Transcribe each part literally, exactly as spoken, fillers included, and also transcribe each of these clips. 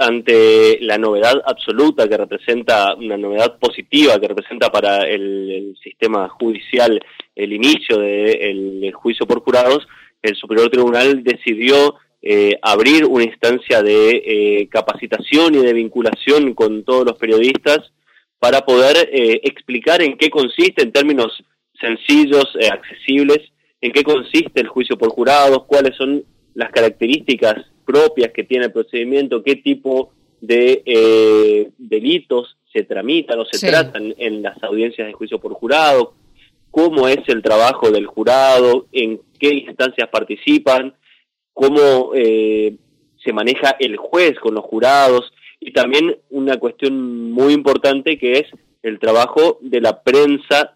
ante la novedad absoluta que representa, una novedad positiva que representa para el, el sistema judicial el inicio del de juicio por jurados, el Superior Tribunal decidió eh, abrir una instancia de eh, capacitación y de vinculación con todos los periodistas para poder eh, explicar en qué consiste, en términos sencillos, eh, accesibles, en qué consiste el juicio por jurados, cuáles son las características propias que tiene el procedimiento, qué tipo de eh, delitos se tramitan o se sí. tratan en las audiencias de juicio por jurado, cómo es el trabajo del jurado, en qué instancias participan, cómo eh, se maneja el juez con los jurados, y también una cuestión muy importante que es el trabajo de la prensa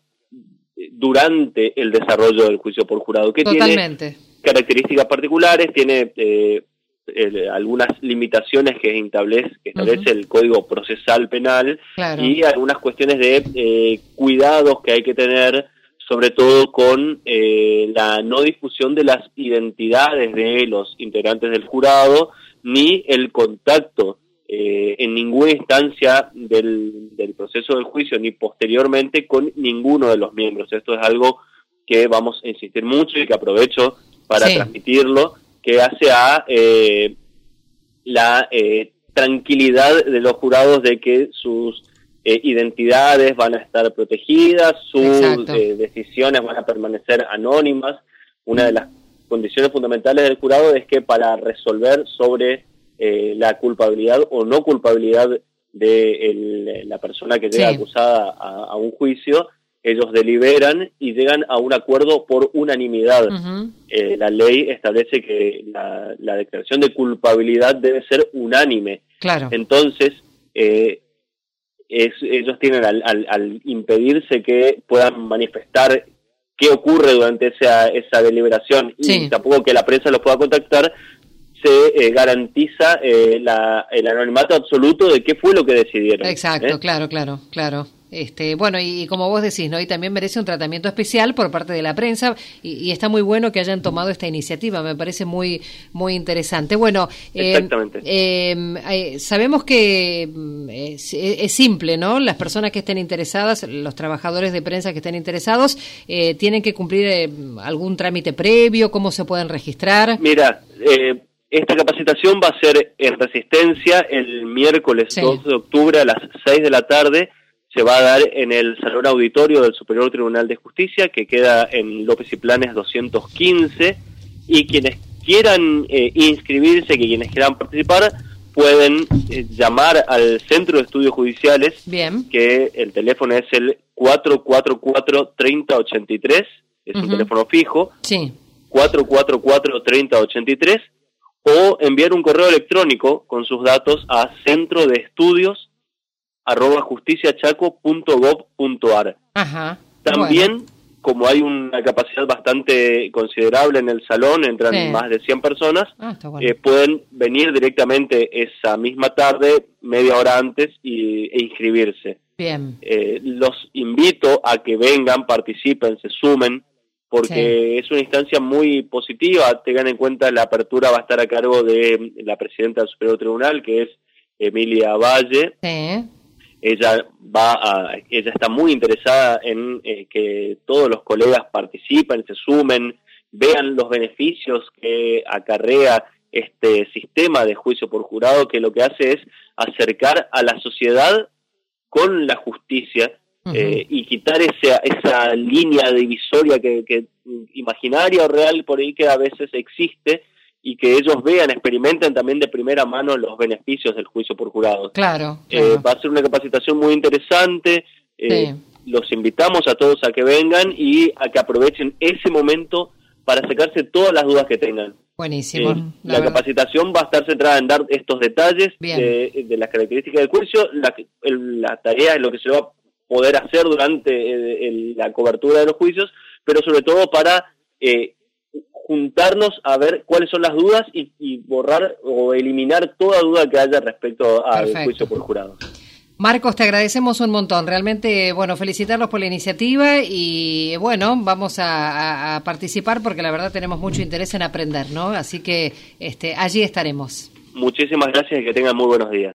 durante el desarrollo del juicio por jurado, que Totalmente. tiene características particulares, tiene eh, eh, algunas limitaciones que establece, que establece uh-huh. el Código Procesal Penal, claro. y algunas cuestiones de eh, cuidados que hay que tener, sobre todo con eh, la no difusión de las identidades de los integrantes del jurado, ni el contacto eh, en ninguna instancia del, del proceso del juicio, ni posteriormente con ninguno de los miembros. Esto es algo que vamos a insistir mucho y que aprovecho para sí. transmitirlo, que hace a eh, la eh, tranquilidad de los jurados de que sus eh, identidades van a estar protegidas, sus eh, decisiones van a permanecer anónimas. Una de las condiciones fundamentales del jurado es que para resolver sobre eh, la culpabilidad o no culpabilidad de el, la persona que llega sí. acusada a, a un juicio, ellos deliberan y llegan a un acuerdo por unanimidad. Uh-huh. Eh, la ley establece que la, la declaración de culpabilidad debe ser unánime. Claro. Entonces, eh, es, ellos tienen al, al, al impedirse que puedan manifestar qué ocurre durante esa, esa deliberación sí. y tampoco que la prensa los pueda contactar, se eh, garantiza eh, la, el anonimato absoluto de qué fue lo que decidieron. Exacto, ¿eh? claro, claro, claro. Este, bueno, y, y como vos decís, ¿no? Y también merece un tratamiento especial por parte de la prensa, y, y está muy bueno que hayan tomado esta iniciativa, me parece muy muy interesante. Bueno, eh, Exactamente. Eh, eh, sabemos que es, es simple, ¿no? Las personas que estén interesadas, los trabajadores de prensa que estén interesados, eh, tienen que cumplir eh, algún trámite previo, ¿cómo se pueden registrar? Mira, eh, esta capacitación va a ser en Resistencia el miércoles sí. dos de octubre a las seis de la tarde. Se va a dar en el Salón Auditorio del Superior Tribunal de Justicia, que queda en López y Planes doscientos quince, y quienes quieran eh, inscribirse, que quienes quieran participar, pueden eh, llamar al Centro de Estudios Judiciales, Bien. que el teléfono es el cuatro cuatro cuatro, tres cero ocho tres, es uh-huh. un teléfono fijo, sí. cuatro cuatro cuatro, tres cero ocho tres, o enviar un correo electrónico con sus datos a centro de estudios arroba justiciachaco punto gob punto ar. Ajá. También, bueno. como hay una capacidad bastante considerable en el salón, entran sí. más de cien personas, ah, bueno. eh, pueden venir directamente esa misma tarde, media hora antes, y, e inscribirse. Bien. Eh, los invito a que vengan, participen, se sumen, porque sí. es una instancia muy positiva. Tengan en cuenta, la apertura va a estar a cargo de la presidenta del Superior Tribunal, que es Emilia Valle. Sí. Ella va a, ella está muy interesada en eh, que todos los colegas participen, se sumen, vean los beneficios que acarrea este sistema de juicio por jurado, que lo que hace es acercar a la sociedad con la justicia. Uh-huh. eh, y quitar esa, esa línea divisoria que, que imaginaria o real por ahí que a veces existe, y que ellos vean, experimenten también de primera mano los beneficios del juicio por jurado. Claro, claro. Eh, va a ser una capacitación muy interesante. Eh, sí. Los invitamos a todos a que vengan y a que aprovechen ese momento para sacarse todas las dudas que tengan. Buenísimo. Eh, la la capacitación va a estar centrada en dar estos detalles de, de las características del juicio. La, el, la tarea es lo que se va a poder hacer durante el, el, la cobertura de los juicios, pero sobre todo para eh, juntarnos a ver cuáles son las dudas y, y borrar o eliminar toda duda que haya respecto al Perfecto. Juicio por jurado. Marcos, te agradecemos un montón. Realmente, bueno, felicitarlos por la iniciativa y, bueno, vamos a, a, a participar porque la verdad tenemos mucho interés en aprender, ¿no? Así que este, allí estaremos. Muchísimas gracias y que tengan muy buenos días.